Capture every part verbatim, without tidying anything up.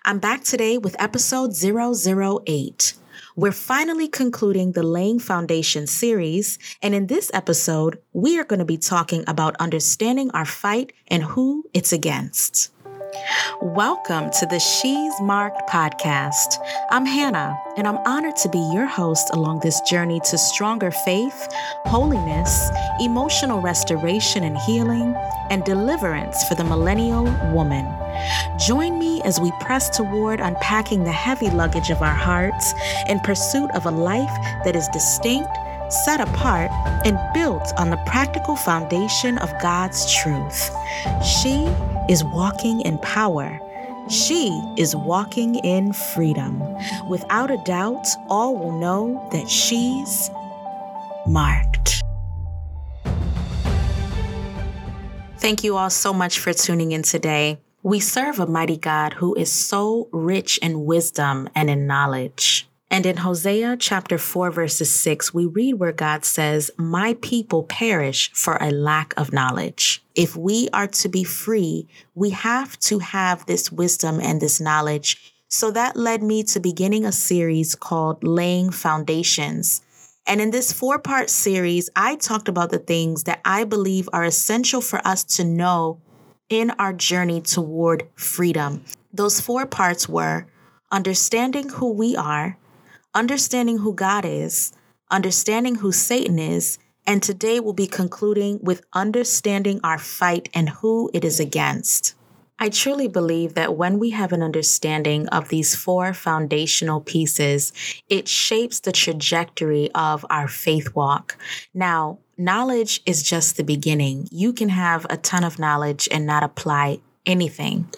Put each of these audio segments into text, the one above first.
I'm back today with episode zero zero eight. We're finally concluding the Laying Foundation series, and in this episode, we are going to be talking about understanding our fight and who it's against. Welcome to the She's Marked podcast. I'm Hannah, and I'm honored to be your host along this journey to stronger faith, holiness, emotional restoration and healing, and deliverance for the millennial woman. Join me as we press toward unpacking the heavy luggage of our hearts in pursuit of a life that is distinct, set apart, and built on the practical foundation of God's truth. She is walking in power. She is walking in freedom. Without a doubt, all will know that she's marked. Thank you all so much for tuning in today. We serve a mighty God who is so rich in wisdom and in knowledge. And in Hosea chapter four, verses six, we read where God says, "My people perish for a lack of knowledge." If we are to be free, we have to have this wisdom and this knowledge. So that led me to beginning a series called Laying Foundations. And in this four-part series, I talked about the things that I believe are essential for us to know in our journey toward freedom. Those four parts were understanding who we are, understanding who God is, understanding who Satan is, and today we'll be concluding with understanding our fight and who it is against. I truly believe that when we have an understanding of these four foundational pieces, it shapes the trajectory of our faith walk. Now, knowledge is just the beginning. You can have a ton of knowledge and not apply anything.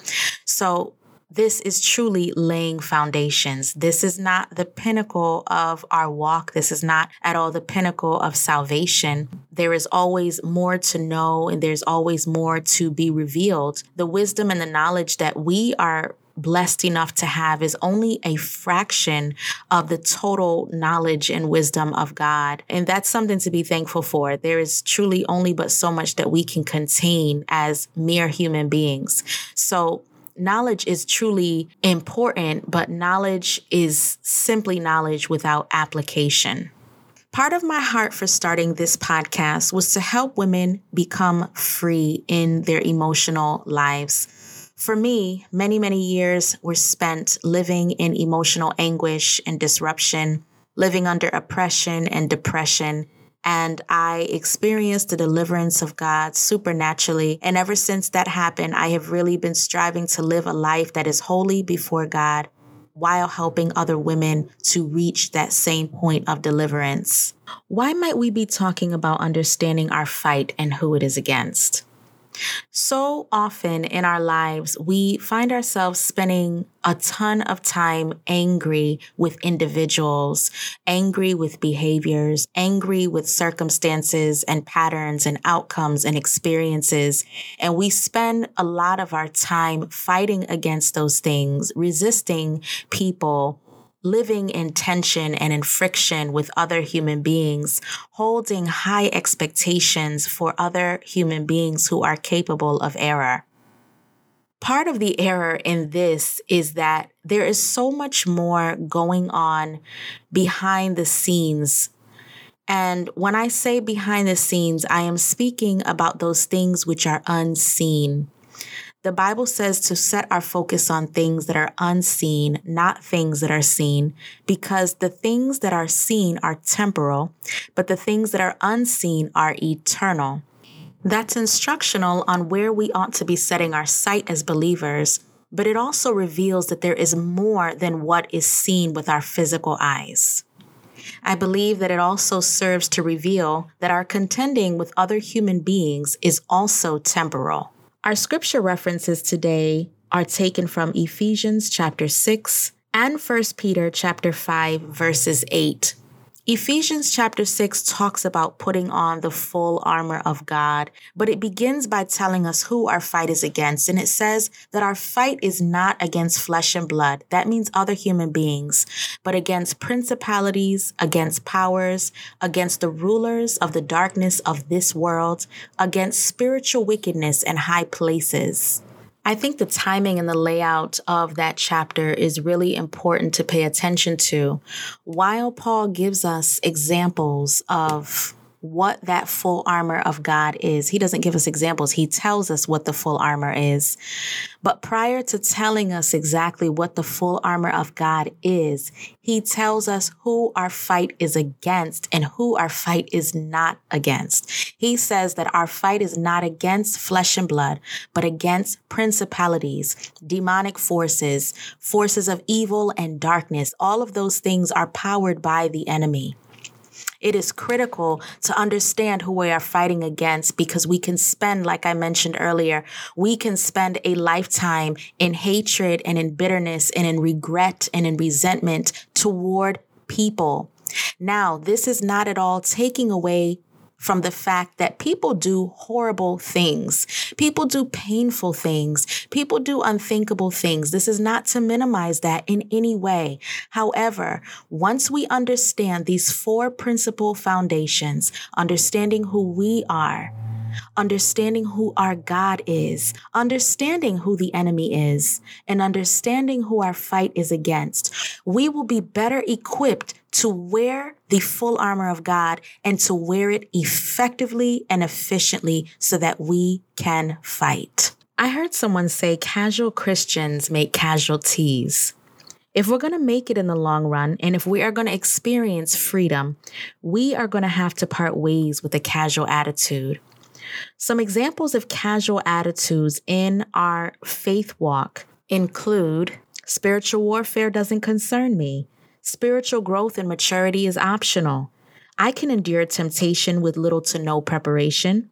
So this is truly laying foundations. This is not the pinnacle of our walk. This is not at all the pinnacle of salvation. There is always more to know, and there's always more to be revealed. The wisdom and the knowledge that we are blessed enough to have is only a fraction of the total knowledge and wisdom of God. And that's something to be thankful for. There is truly only but so much that we can contain as mere human beings. So knowledge is truly important, but knowledge is simply knowledge without application. Part of my heart for starting this podcast was to help women become free in their emotional lives. For me, many, many years were spent living in emotional anguish and disruption, living under oppression and depression. And I experienced the deliverance of God supernaturally. And ever since that happened, I have really been striving to live a life that is holy before God while helping other women to reach that same point of deliverance. Why might we be talking about understanding our fight and who it is against? So often in our lives, we find ourselves spending a ton of time angry with individuals, angry with behaviors, angry with circumstances and patterns and outcomes and experiences. And we spend a lot of our time fighting against those things, resisting people, living in tension and in friction with other human beings, holding high expectations for other human beings who are capable of error. Part of the error in this is that there is so much more going on behind the scenes. And when I say behind the scenes, I am speaking about those things which are unseen. The Bible says to set our focus on things that are unseen, not things that are seen, because the things that are seen are temporal, but the things that are unseen are eternal. That's instructional on where we ought to be setting our sight as believers, but it also reveals that there is more than what is seen with our physical eyes. I believe that it also serves to reveal that our contending with other human beings is also temporal. Our scripture references today are taken from Ephesians chapter six and First Peter chapter five, verses eight. Ephesians chapter six talks about putting on the full armor of God, but it begins by telling us who our fight is against. And it says that our fight is not against flesh and blood. That means other human beings, but against principalities, against powers, against the rulers of the darkness of this world, against spiritual wickedness in high places. I think the timing and the layout of that chapter is really important to pay attention to. While Paul gives us examples of what that full armor of God is, he doesn't give us examples. He tells us what the full armor is. But prior to telling us exactly what the full armor of God is, he tells us who our fight is against and who our fight is not against. He says that our fight is not against flesh and blood, but against principalities, demonic forces, forces of evil and darkness. All of those things are powered by the enemy. It is critical to understand who we are fighting against, because we can spend, like I mentioned earlier, we can spend a lifetime in hatred and in bitterness and in regret and in resentment toward people. Now, this is not at all taking away from the fact that people do horrible things. People do painful things. People do unthinkable things. This is not to minimize that in any way. However, once we understand these four principal foundations, understanding who we are, understanding who our God is, understanding who the enemy is, and understanding who our fight is against, we will be better equipped to wear the full armor of God and to wear it effectively and efficiently so that we can fight. I heard someone say casual Christians make casualties. If we're going to make it in the long run, and if we are going to experience freedom, we are going to have to part ways with a casual attitude. Some examples of casual attitudes in our faith walk include spiritual warfare doesn't concern me. Spiritual growth and maturity is optional. I can endure temptation with little to no preparation.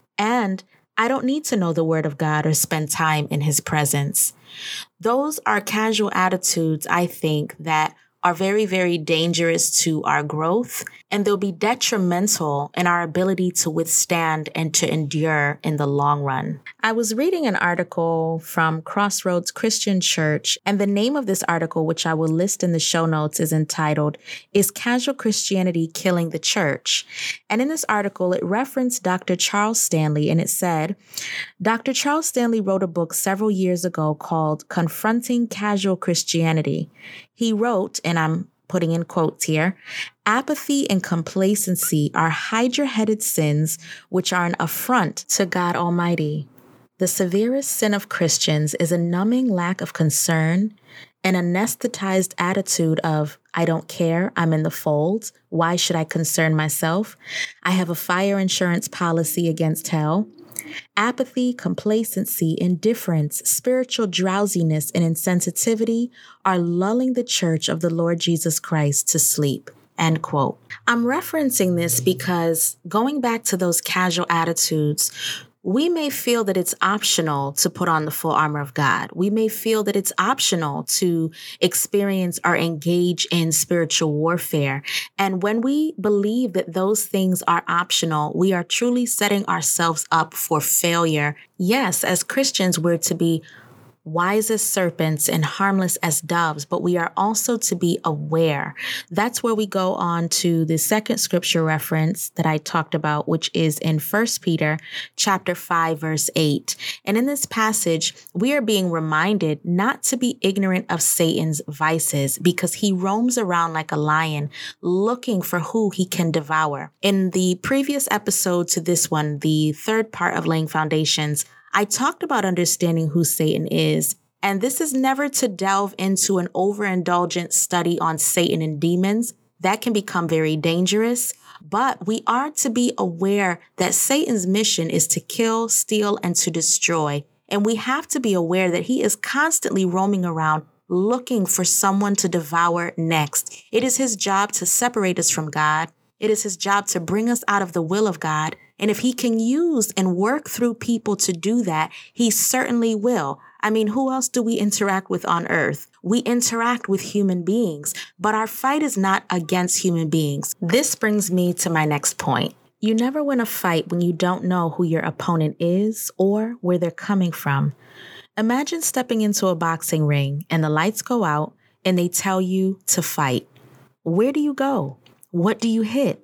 And I don't need to know the word of God or spend time in his presence. Those are casual attitudes, I think, that are very, very dangerous to our growth, and they'll be detrimental in our ability to withstand and to endure in the long run. I was reading an article from Crossroads Christian Church, and the name of this article, which I will list in the show notes, is entitled, "Is Casual Christianity Killing the Church?" And in this article, it referenced Doctor Charles Stanley, and it said, Doctor Charles Stanley wrote a book several years ago called Confronting Casual Christianity. He wrote, and I'm putting in quotes here, "Apathy and complacency are hydra-headed sins which are an affront to God Almighty. The severest sin of Christians is a numbing lack of concern, an anesthetized attitude of, I don't care, I'm in the fold, why should I concern myself? I have a fire insurance policy against hell. Apathy, complacency, indifference, spiritual drowsiness, and insensitivity are lulling the church of the Lord Jesus Christ to sleep." End quote. I'm referencing this because going back to those casual attitudes, we may feel that it's optional to put on the full armor of God. We may feel that it's optional to experience or engage in spiritual warfare. And when we believe that those things are optional, we are truly setting ourselves up for failure. Yes, as Christians, we're to be wise as serpents and harmless as doves, but we are also to be aware. That's where we go on to the second scripture reference that I talked about, which is in First Peter chapter five, verse eight. And in this passage, we are being reminded not to be ignorant of Satan's vices, because he roams around like a lion looking for who he can devour. In the previous episode to this one, the third part of Laying Foundations, I talked about understanding who Satan is, and this is never to delve into an overindulgent study on Satan and demons. That can become very dangerous, but we are to be aware that Satan's mission is to kill, steal, and to destroy, and we have to be aware that he is constantly roaming around looking for someone to devour next. It is his job to separate us from God. It is his job to bring us out of the will of God. And if he can use and work through people to do that, he certainly will. I mean, who else do we interact with on earth? We interact with human beings, but our fight is not against human beings. This brings me to my next point. You never win a fight when you don't know who your opponent is or where they're coming from. Imagine stepping into a boxing ring and the lights go out and they tell you to fight. Where do you go? What do you hit?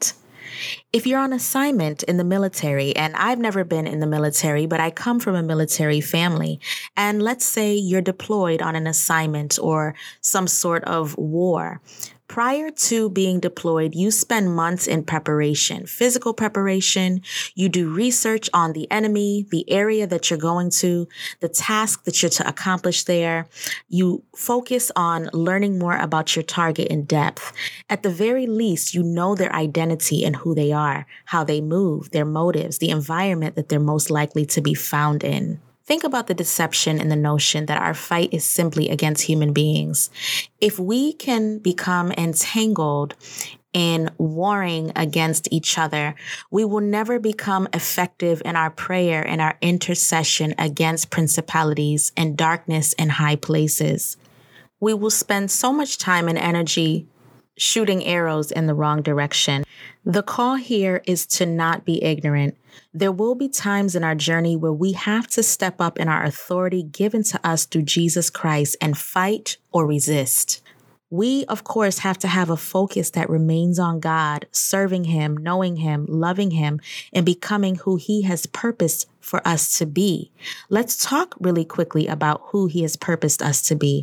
If you're on assignment in the military, and I've never been in the military, but I come from a military family, and let's say you're deployed on an assignment or some sort of war. Prior to being deployed, you spend months in preparation, physical preparation. You do research on the enemy, the area that you're going to, the task that you're to accomplish there. You focus on learning more about your target in depth. At the very least, you know their identity and who they are, how they move, their motives, the environment that they're most likely to be found in. Think about the deception and the notion that our fight is simply against human beings. If we can become entangled in warring against each other, we will never become effective in our prayer and our intercession against principalities and darkness in high places. We will spend so much time and energy shooting arrows in the wrong direction. The call here is to not be ignorant. There will be times in our journey where we have to step up in our authority given to us through Jesus Christ and fight or resist. We, of course, have to have a focus that remains on God, serving Him, knowing Him, loving Him, and becoming who He has purposed for us to be. Let's talk really quickly about who He has purposed us to be.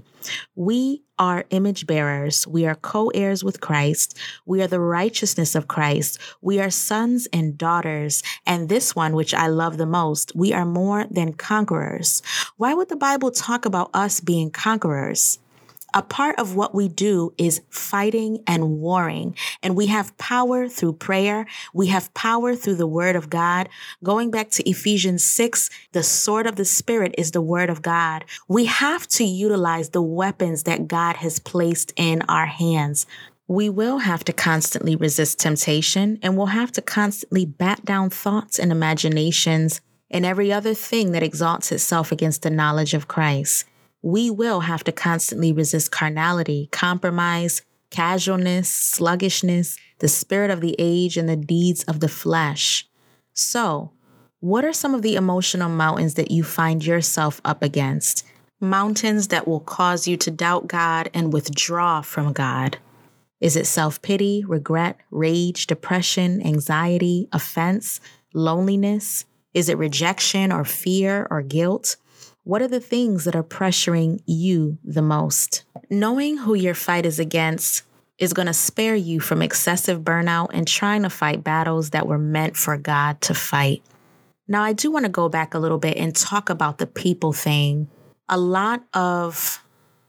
We are image bearers. We are co-heirs with Christ. We are the righteousness of Christ. We are sons and daughters. And this one, which I love the most, we are more than conquerors. Why would the Bible talk about us being conquerors? A part of what we do is fighting and warring, and we have power through prayer. We have power through the word of God. Going back to Ephesians six, the sword of the Spirit is the word of God. We have to utilize the weapons that God has placed in our hands. We will have to constantly resist temptation, and we'll have to constantly bat down thoughts and imaginations and every other thing that exalts itself against the knowledge of Christ. We will have to constantly resist carnality, compromise, casualness, sluggishness, the spirit of the age, and the deeds of the flesh. So, what are some of the emotional mountains that you find yourself up against? Mountains that will cause you to doubt God and withdraw from God. Is it self-pity, regret, rage, depression, anxiety, offense, loneliness? Is it rejection or fear or guilt? What are the things that are pressuring you the most? Knowing who your fight is against is going to spare you from excessive burnout and trying to fight battles that were meant for God to fight. Now, I do want to go back a little bit and talk about the people thing. A lot of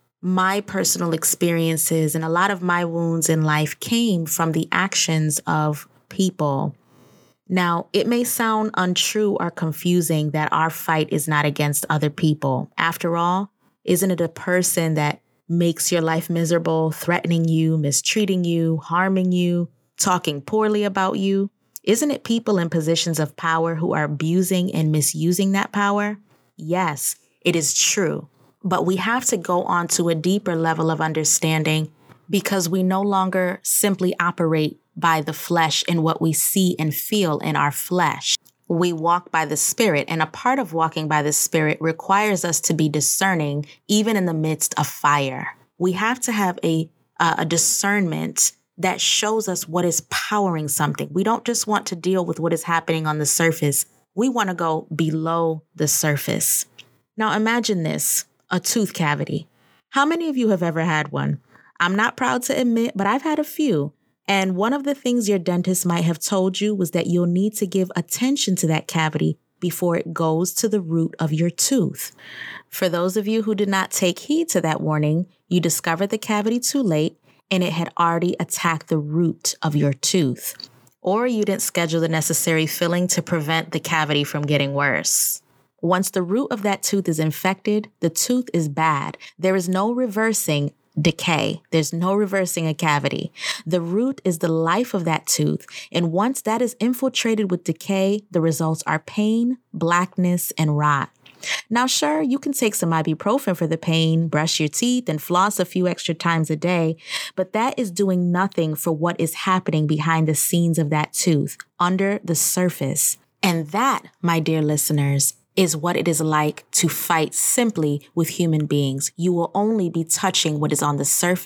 my personal experiences and a lot of my wounds in life came from the actions of people. Now, it may sound untrue or confusing that our fight is not against other people. After all, isn't it a person that makes your life miserable, threatening you, mistreating you, harming you, talking poorly about you? Isn't it people in positions of power who are abusing and misusing that power? Yes, it is true. But we have to go on to a deeper level of understanding because we no longer simply operate by the flesh and what we see and feel in our flesh. We walk by the Spirit, and a part of walking by the Spirit requires us to be discerning even in the midst of fire. We have to have a, uh, a discernment that shows us what is powering something. We don't just want to deal with what is happening on the surface. We want to go below the surface. Now imagine this, a tooth cavity. How many of you have ever had one? I'm not proud to admit, but I've had a few. And one of the things your dentist might have told you was that you'll need to give attention to that cavity before it goes to the root of your tooth. For those of you who did not take heed to that warning, you discovered the cavity too late and it had already attacked the root of your tooth. Or you didn't schedule the necessary filling to prevent the cavity from getting worse. Once the root of that tooth is infected, the tooth is bad. There is no reversing decay. There's no reversing a cavity. The root is the life of that tooth. And once that is infiltrated with decay, the results are pain, blackness, and rot. Now, sure, you can take some ibuprofen for the pain, brush your teeth, and floss a few extra times a day, but that is doing nothing for what is happening behind the scenes of that tooth, under the surface. And that, my dear listeners, is what it is like to fight simply with human beings. You will only be touching what is on the surface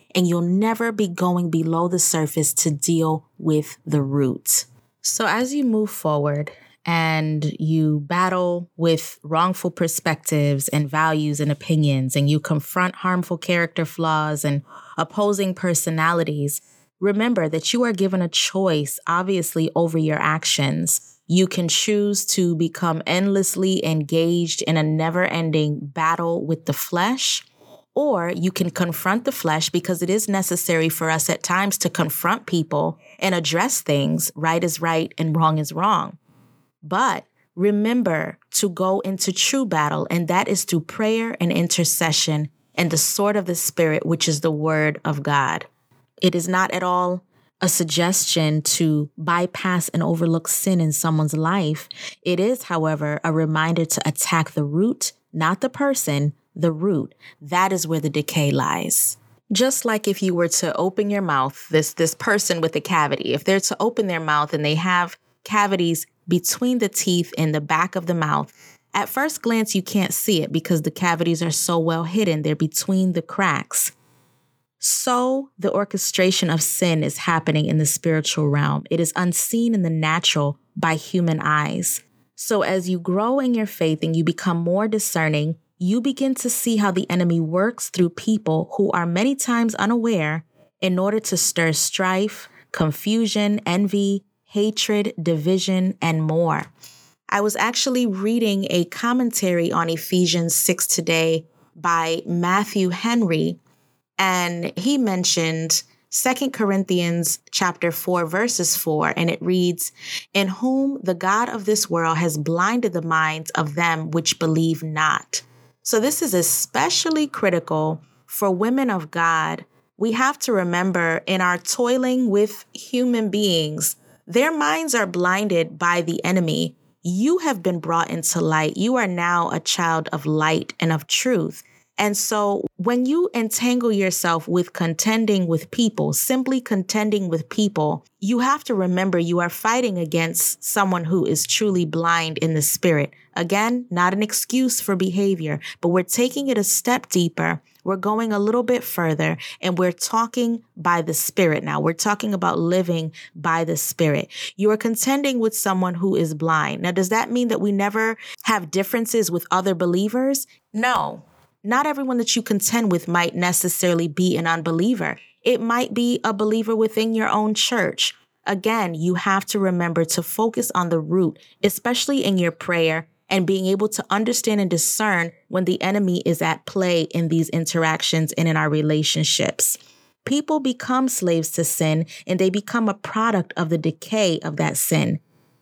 and you'll never be going below the surface to deal with the root. So as you move forward and you battle with wrongful perspectives and values and opinions, and you confront harmful character flaws and opposing personalities, remember that you are given a choice, obviously, over your actions. You can choose to become endlessly engaged in a never-ending battle with the flesh, or you can confront the flesh, because it is necessary for us at times to confront people and address things. Right is right and wrong is wrong. But remember to go into true battle, and that is through prayer and intercession and the sword of the Spirit, which is the word of God. It is not at all a suggestion to bypass and overlook sin in someone's life. It is, however, a reminder to attack the root, not the person, the root. That is where the decay lies. Just like if you were to open your mouth, this, this person with a cavity, if they're to open their mouth and they have cavities between the teeth in the back of the mouth, at first glance, you can't see it because the cavities are so well hidden. They're between the cracks. So the orchestration of sin is happening in the spiritual realm. It is unseen in the natural by human eyes. So as you grow in your faith and you become more discerning, you begin to see how the enemy works through people who are many times unaware in order to stir strife, confusion, envy, hatred, division, and more. I was actually reading a commentary on Ephesians six today by Matthew Henry, and he mentioned Second Corinthians chapter four, verses four, and it reads, "In whom the God of this world has blinded the minds of them which believe not." So this is especially critical for women of God. We have to remember, in our toiling with human beings, their minds are blinded by the enemy. You have been brought into light. You are now a child of light and of truth. And so when you entangle yourself with contending with people, simply contending with people, you have to remember you are fighting against someone who is truly blind in the spirit. Again, not an excuse for behavior, but we're taking it a step deeper. We're going a little bit further, and we're talking by the Spirit now. We're talking about living by the Spirit. You are contending with someone who is blind. Now, does that mean that we never have differences with other believers? No. Not everyone that you contend with might necessarily be an unbeliever. It might be a believer within your own church. Again, you have to remember to focus on the root, especially in your prayer, and being able to understand and discern when the enemy is at play in these interactions and in our relationships. People become slaves to sin, and they become a product of the decay of that sin.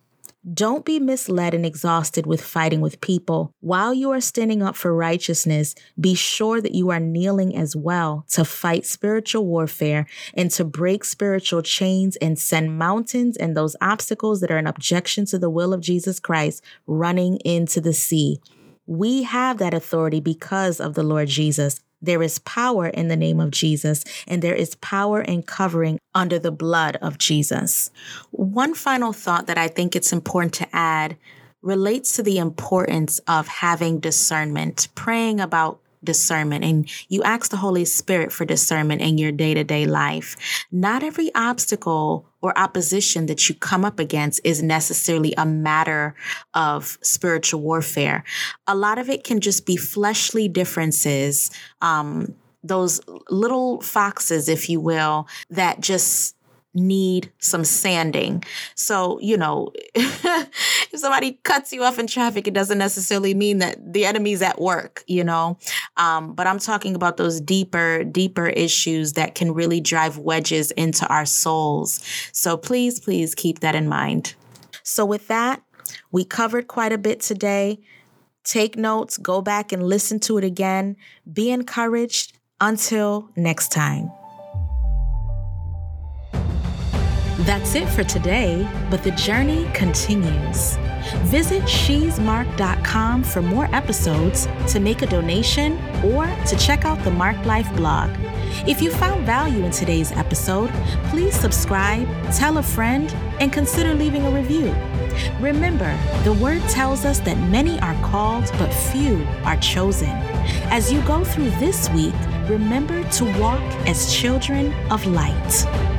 Don't be misled and exhausted with fighting with people. While you are standing up for righteousness, be sure that you are kneeling as well to fight spiritual warfare and to break spiritual chains and send mountains and those obstacles that are an objection to the will of Jesus Christ running into the sea. We have that authority because of the Lord Jesus. There is power in the name of Jesus, and there is power in covering under the blood of Jesus. One final thought that I think it's important to add relates to the importance of having discernment, praying about discernment, and you ask the Holy Spirit for discernment in your day-to-day life. Not every obstacle or opposition that you come up against is necessarily a matter of spiritual warfare. A lot of it can just be fleshly differences, um, those little foxes, if you will, that just need some sanding. So, you know, if somebody cuts you off in traffic, it doesn't necessarily mean that the enemy's at work, you know. Um, but I'm talking about those deeper, deeper issues that can really drive wedges into our souls. So please, please keep that in mind. So with that, we covered quite a bit today. Take notes, go back and listen to it again. Be encouraged. Until next time. That's it for today, but the journey continues. Visit she's mark dot com for more episodes, to make a donation, or to check out the Marked Life blog. If you found value in today's episode, please subscribe, tell a friend, and consider leaving a review. Remember, the word tells us that many are called, but few are chosen. As you go through this week, remember to walk as children of light.